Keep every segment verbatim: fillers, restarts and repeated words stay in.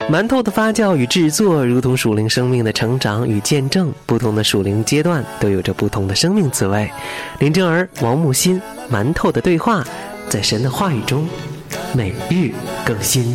馒头的发酵与制作如同属灵生命的成长与见证，不同的属灵阶段都有着不同的生命滋味。林正儿、王木心，馒头的对话，在神的话语中每日更新。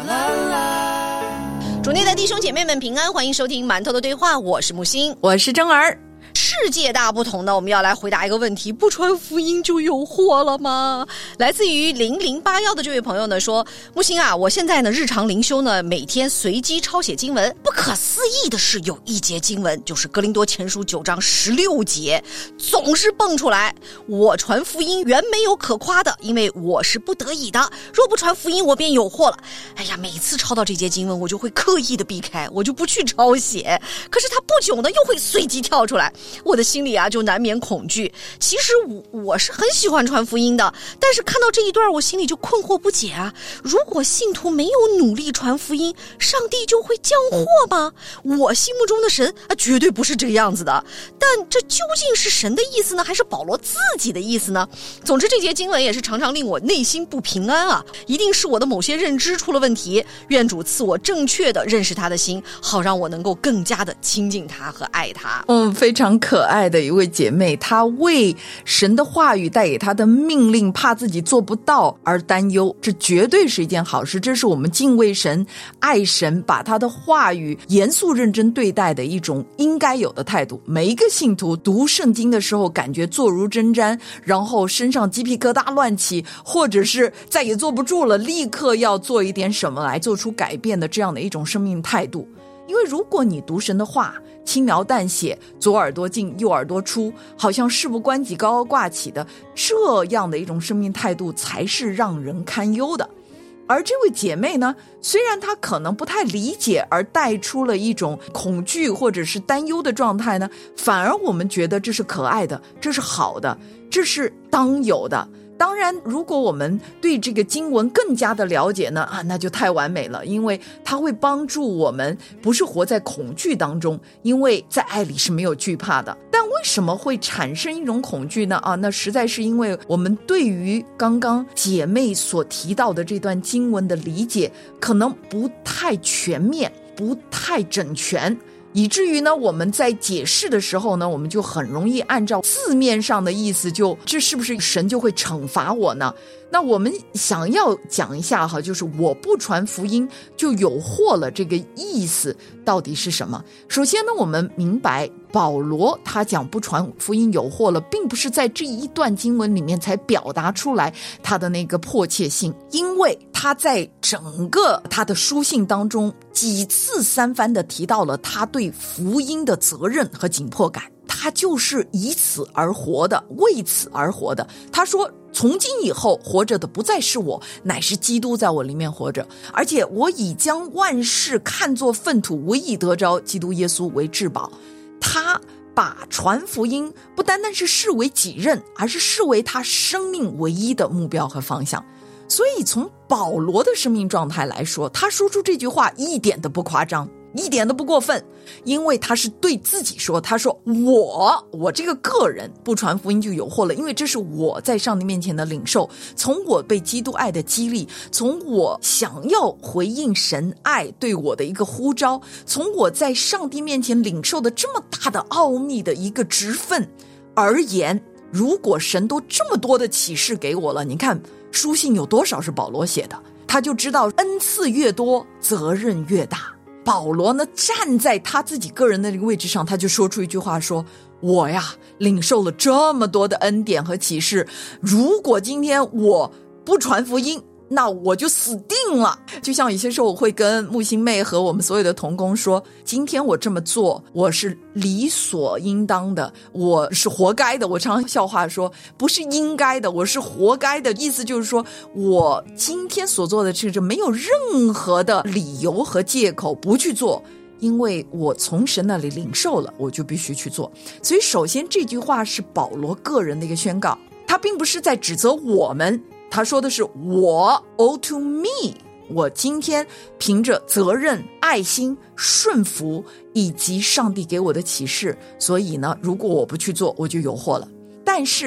主内的弟兄姐妹们平安，欢迎收听馒头的对话，我是木心， 我是正儿。 世界大不同呢，我们要来回答一个问题：不传福音就有祸了吗？来自于零零八幺的这位朋友呢说，木星啊，我现在呢日常灵修呢，每天随机抄写经文。不可思议的是，有一节经文就是哥林多前书九章十六节，总是蹦出来。我传福音原没有可夸的，因为我是不得已的。若不传福音，我便有祸了。哎呀，每次抄到这节经文，我就会刻意的避开，我就不去抄写。可是他不久呢，又会随机跳出来。我的心里啊就难免恐惧。其实我我是很喜欢传福音的，但是看到这一段我心里就困惑不解啊。如果信徒没有努力传福音，上帝就会降祸吗？我心目中的神啊绝对不是这个样子的。但这究竟是神的意思呢，还是保罗自己的意思呢？总之这节经文也是常常令我内心不平安啊，一定是我的某些认知出了问题。愿主赐我正确的认识他的心，好让我能够更加的亲近他和爱他。 嗯，非常可爱的一位姐妹，她为神的话语带给她的命令，怕自己做不到而担忧，这绝对是一件好事。这是我们敬畏神、爱神，把他的话语严肃认真对待的一种应该有的态度。每一个信徒读圣经的时候，感觉坐如针毡，然后身上鸡皮疙瘩乱起，或者是再也坐不住了，立刻要做一点什么来做出改变的这样的一种生命态度。因为如果你读神的话轻描淡写，左耳朵进右耳朵出，好像事不关己高高挂起的，这样的一种生命态度才是让人堪忧的。而这位姐妹呢，虽然她可能不太理解而带出了一种恐惧或者是担忧的状态呢，反而我们觉得这是可爱的，这是好的，这是当有的。当然如果我们对这个经文更加的了解呢，啊，那就太完美了，因为它会帮助我们不是活在恐惧当中，因为在爱里是没有惧怕的。但为什么会产生一种恐惧呢？啊，那实在是因为我们对于刚刚姐妹所提到的这段经文的理解可能不太全面，不太整全，以至于呢我们在解释的时候呢，我们就很容易按照字面上的意思，就这是不是神就会惩罚我呢？那我们想要讲一下哈，就是我不传福音就有祸了，这个意思到底是什么？首先呢，我们明白保罗他讲不传福音有祸了，并不是在这一段经文里面才表达出来他的那个迫切性，因为他在整个他的书信当中几次三番的提到了他对福音的责任和紧迫感，他就是以此而活的，为此而活的。他说从今以后活着的不再是我，乃是基督在我里面活着，而且我已将万事看作粪土，唯以得着基督耶稣为至宝。他把传福音不单单是视为己任，而是视为他生命唯一的目标和方向。所以从保罗的生命状态来说，他说出这句话一点都不夸张，一点都不过分，因为他是对自己说，他说我我这个个人不传福音就有祸了，因为这是我在上帝面前的领受，从我被基督爱的激励，从我想要回应神爱对我的一个呼召，从我在上帝面前领受的这么大的奥秘的一个职分而言，如果神都这么多的启示给我了，你看书信有多少是保罗写的，他就知道恩赐越多责任越大。保罗呢，站在他自己个人的那个位置上，他就说出一句话说，我呀领受了这么多的恩典和启示，如果今天我不传福音，那我就死定了。就像有些时候我会跟木星妹和我们所有的同工说，今天我这么做我是理所应当的，我是活该的。我常常笑话说不是应该的，我是活该的，意思就是说我今天所做的事没有任何的理由和借口不去做，因为我从神那里领受了，我就必须去做。所以首先这句话是保罗个人的一个宣告，他并不是在指责我们，他说的是我 owe to me， 我今天凭着责任、爱心、顺服以及上帝给我的启示，所以呢如果我不去做我就有祸了。但是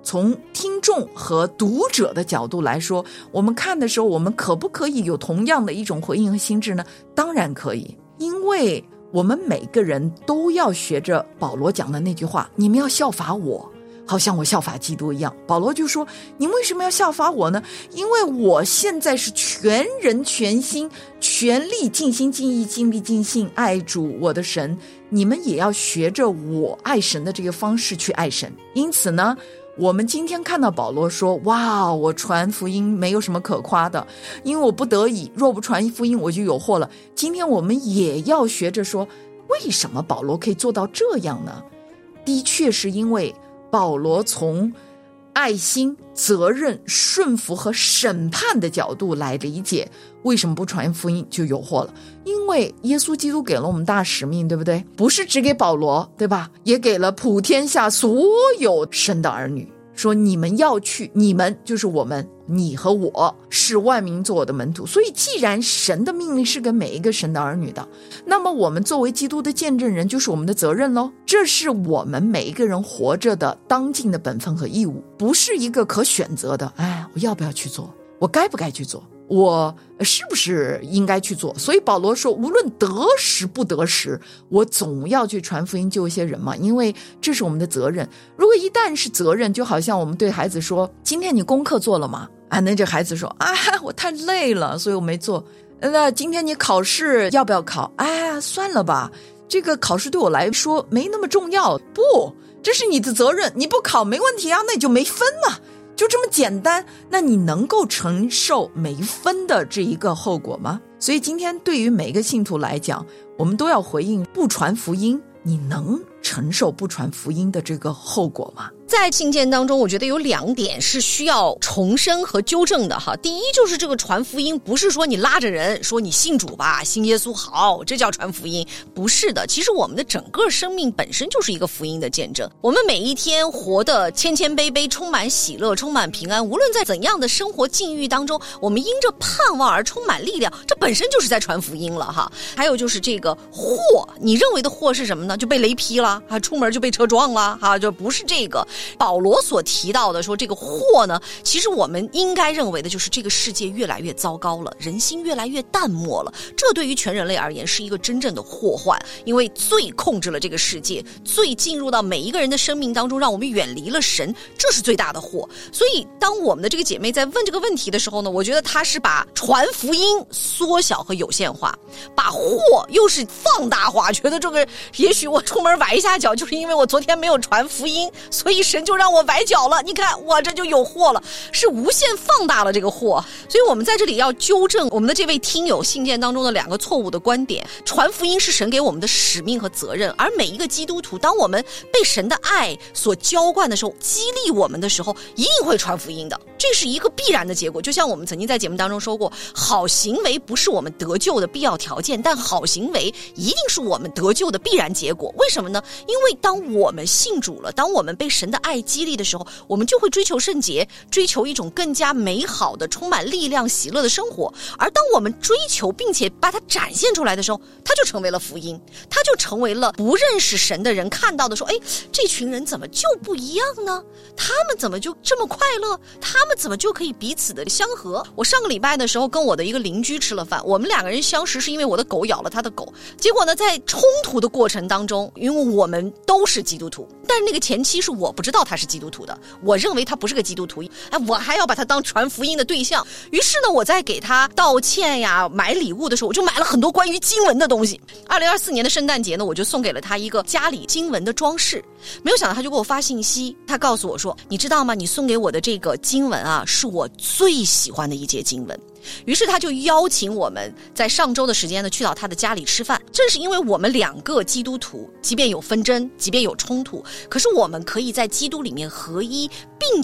从听众和读者的角度来说，我们看的时候，我们可不可以有同样的一种回应和心智呢？当然可以，因为我们每个人都要学着保罗讲的那句话，你们要效法我，好像我效法基督一样。保罗就说，你为什么要效法我呢？因为我现在是全人全心全力尽心尽意尽力尽性爱主我的神，你们也要学着我爱神的这个方式去爱神。因此呢，我们今天看到保罗说，哇，我传福音没有什么可夸的，因为我不得已，若不传福音我就有祸了。今天我们也要学着说，为什么保罗可以做到这样呢？的确是因为保罗从爱心、责任、顺服和审判的角度来理解为什么不传福音就有祸了。因为耶稣基督给了我们大使命，对不对？不是只给保罗，对吧？也给了普天下所有神的儿女，说你们要去，你们就是我们，你和我，使万民做我的门徒。所以既然神的命令是给每一个神的儿女的，那么我们作为基督的见证人就是我们的责任咯。这是我们每一个人活着的当尽的本分和义务，不是一个可选择的，哎，我要不要去做，我该不该去做，我是不是应该去做。所以保罗说，无论得时不得时，我总要去传福音救一些人嘛，因为这是我们的责任。如果一旦是责任，就好像我们对孩子说，今天你功课做了吗？啊，那这孩子说，啊，我太累了，所以我没做。那今天你考试要不要考？哎，算了吧，这个考试对我来说没那么重要。不，这是你的责任，你不考没问题啊，那你就没分嘛，就这么简单。那你能够承受没分的这一个后果吗？所以今天对于每个信徒来讲，我们都要回应，不传福音，你能承受不传福音的这个后果吗？ 在信件当中，我觉得有两点是需要重申和纠正的哈。第一，就是这个传福音不是说你拉着人说你信主吧，信耶稣好，这叫传福音，不是的。其实我们的整个生命本身就是一个福音的见证，我们每一天活得谦谦卑卑，充满喜乐，充满平安，无论在怎样的生活境遇当中，我们因着盼望而充满力量，这本身就是在传福音了哈。还有就是这个祸，你认为的祸是什么呢？就被雷劈了啊，出门就被车撞了啊，就不是这个。保罗所提到的说这个祸呢，其实我们应该认为的就是这个世界越来越糟糕了，人心越来越淡漠了，这对于全人类而言是一个真正的祸患，因为罪控制了这个世界，罪进入到每一个人的生命当中，让我们远离了神，这是最大的祸。所以当我们的这个姐妹在问这个问题的时候呢，我觉得她是把传福音缩小和有限化，把祸又是放大化，觉得这个也许我出门崴一下脚就是因为我昨天没有传福音，所以神就让我崴脚了，你看我这就有祸了，是无限放大了这个祸。所以我们在这里要纠正我们的这位听友信件当中的两个错误的观点，传福音是神给我们的使命和责任，而每一个基督徒当我们被神的爱所浇灌的时候，激励我们的时候，一定会传福音的，这是一个必然的结果。就像我们曾经在节目当中说过，好行为不是我们得救的必要条件，但好行为一定是我们得救的必然结果。为什么呢？因为当我们信主了，当我们被神的爱激励的时候，我们就会追求圣洁，追求一种更加美好的充满力量喜乐的生活。而当我们追求并且把它展现出来的时候，它就成为了福音，它就成为了不认识神的人看到的说，哎，这群人怎么就不一样呢？他们怎么就这么快乐？他们怎么就可以彼此的相合？我上个礼拜的时候跟我的一个邻居吃了饭，我们两个人相识是因为我的狗咬了他的狗，结果呢在冲突的过程当中，因为我们都是基督徒，但是那个前妻是我不知道他是基督徒的，我认为他不是个基督徒，哎，我还要把他当传福音的对象。于是呢，我在给他道歉呀、买礼物的时候，我就买了很多关于经文的东西。二零二四年的圣诞节呢，我就送给了他一个家里经文的装饰。没有想到他就给我发信息，他告诉我说，你知道吗？你送给我的这个经文啊，是我最喜欢的一节经文。于是他就邀请我们在上周的时间呢去到他的家里吃饭。正是因为我们两个基督徒，即便有纷争，即便有冲突，可是我们可以在基督里面合一，并且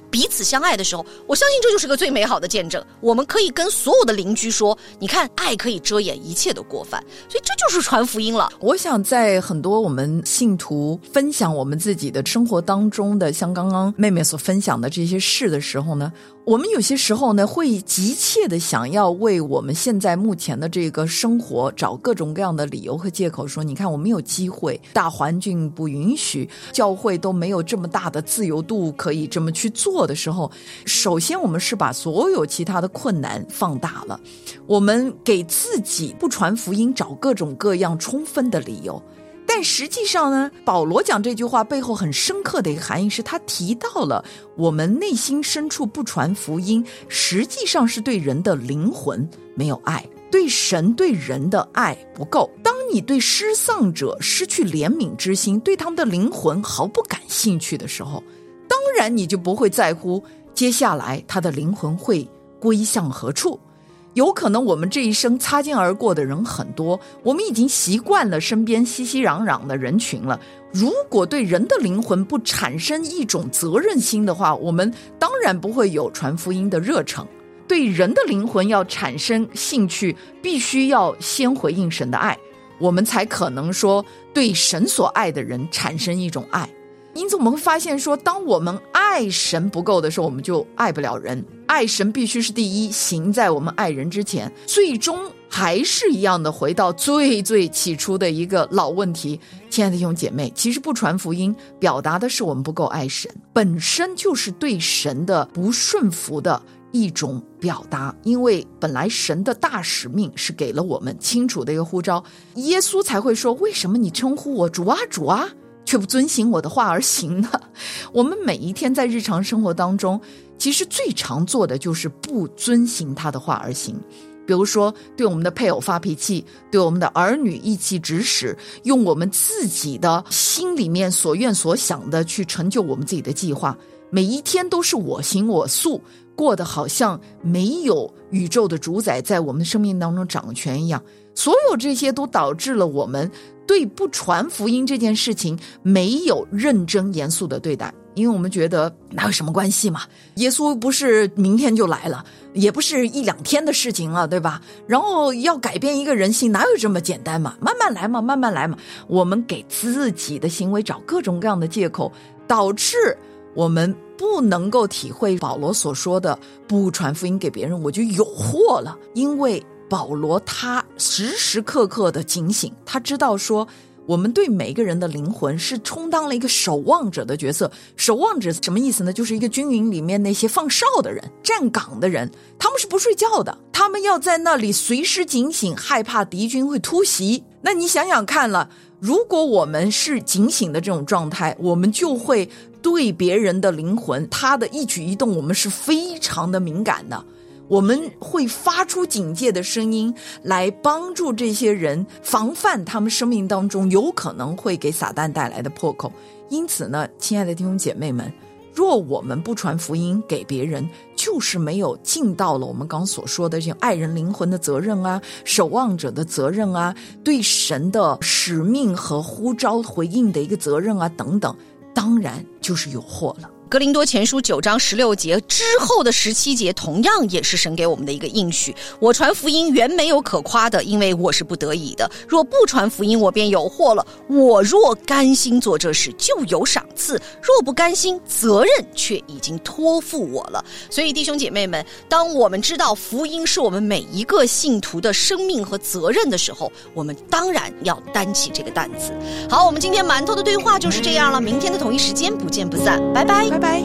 彼此相爱的时候，我相信这就是个最美好的见证。我们可以跟所有的邻居说，你看，爱可以遮掩一切的过犯，所以这就是传福音了。 我想在很多我们信徒分享我们自己的生活当中的，像刚刚妹妹所分享的这些事的时候呢，我们有些时候呢会急切的想要为我们现在目前的这个生活找各种各样的理由和借口，说你看我没有机会，大环境不允许，教会都没有这么大的自由度可以这么去做的时候，首先我们是把所有其他的困难放大了，我们给自己不传福音找各种各样充分的理由。但实际上呢，保罗讲这句话背后很深刻的一个含义是，他提到了我们内心深处不传福音，实际上是对人的灵魂没有爱，对神对人的爱不够。当你对失丧者失去怜悯之心，对他们的灵魂毫不感兴趣的时候，当然你就不会在乎接下来他的灵魂会归向何处。有可能我们这一生擦肩而过的人很多，我们已经习惯了身边熙熙攘攘的人群了，如果对人的灵魂不产生一种责任心的话，我们当然不会有传福音的热诚。对人的灵魂要产生兴趣，必须要先回应神的爱，我们才可能说对神所爱的人产生一种爱。因此我们会发现说，当我们爱神不够的时候，我们就爱不了人。爱神必须是第一，行在我们爱人之前。最终还是一样的回到最最起初的一个老问题。亲爱的弟兄姐妹，其实不传福音表达的是我们不够爱神，本身就是对神的不顺服的一种表达。因为本来神的大使命是给了我们清楚的一个呼召，耶稣才会说，为什么你称呼我主啊主啊，却不遵行我的话而行呢？我们每一天在日常生活当中，其实最常做的就是不遵行他的话而行。比如说对我们的配偶发脾气，对我们的儿女意气指使，用我们自己的心里面所愿所想的去成就我们自己的计划，每一天都是我行我素，过得好像没有宇宙的主宰在我们的生命当中掌权一样。所有这些都导致了我们对不传福音这件事情没有认真严肃的对待。因为我们觉得哪有什么关系嘛，耶稣不是明天就来了，也不是一两天的事情了，对吧？然后要改变一个人性哪有这么简单嘛，慢慢来嘛慢慢来嘛。我们给自己的行为找各种各样的借口，导致我们不能够体会保罗所说的不传福音给别人我就有祸了。因为保罗他时时刻刻的警醒，他知道说我们对每个人的灵魂是充当了一个守望者的角色。守望者什么意思呢？就是一个军营里面那些放哨的人，站岗的人，他们是不睡觉的，他们要在那里随时警醒，害怕敌军会突袭。那你想想看了，如果我们是警醒的这种状态，我们就会对别人的灵魂，他的一举一动我们是非常的敏感的，我们会发出警戒的声音来帮助这些人防范他们生命当中有可能会给撒旦带来的破口。因此呢，亲爱的弟兄姐妹们，若我们不传福音给别人，就是没有尽到了我们刚所说的这种爱人灵魂的责任啊，守望者的责任啊，对神的使命和呼召回应的一个责任啊等等，当然就是有祸了。 哥林多前书九章十六节之后的十七节同样也是神给我们的一个应许，我传福音原没有可夸的，因为我是不得已的，若不传福音我便有祸了，我若甘心做这事就有赏赐，若不甘心责任却已经托付我了。所以弟兄姐妹们，当我们知道福音是我们每一个信徒的生命和责任的时候，我们当然要担起这个担子。好，我们今天馒头的对话就是这样了，明天的同一时间不见不散，拜拜拜拜。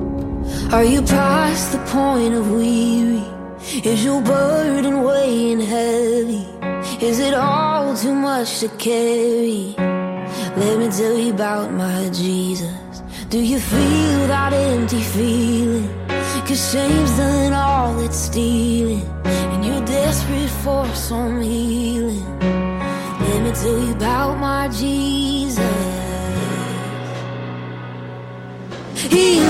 Are you past the point of weary? Is your burden weighing heavy? Is it all too much to carry? Let me tell you about my Jesus. Do you feel that empty feeling? 'Cause shame's done all it's stealing, and you're desperate for some healing. Let me tell you about my Jesus. He